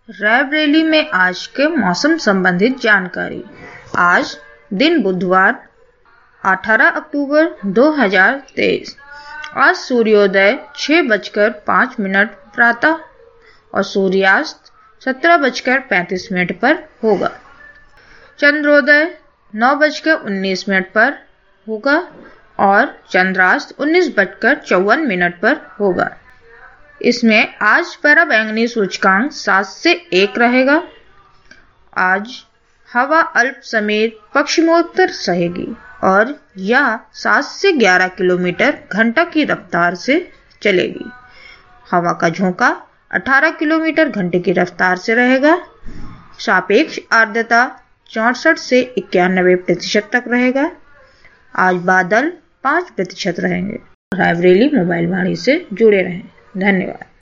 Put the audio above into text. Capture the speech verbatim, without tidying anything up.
रायबरेली में आज के मौसम संबंधित जानकारी। आज दिन बुधवार अठारह अक्टूबर दो हज़ार तेईस। आज सूर्योदय छह बजकर पाँच मिनट प्रातः और सूर्यास्त सत्रह बजकर पैंतीस मिनट पर होगा। चंद्रोदय नौ बजकर उन्नीस मिनट पर होगा और चंद्रास्त उन्नीस बजकर चौवन मिनट पर होगा। इसमें आज पराबैंगनी सूचकांक सात से एक रहेगा। आज हवा अल्प समेत पश्चिमोत्तर रहेगी और यह सात से ग्यारह किलोमीटर घंटा की रफ्तार से चलेगी। हवा का झोंका अठारह किलोमीटर घंटे की रफ्तार से रहेगा। सापेक्ष आर्द्रता चौसठ से इक्यानवे प्रतिशत तक रहेगा। आज बादल पाँच प्रतिशत रहेंगे। रायबरेली मोबाइल वाणी से जुड़े रहें। धन्यवाद।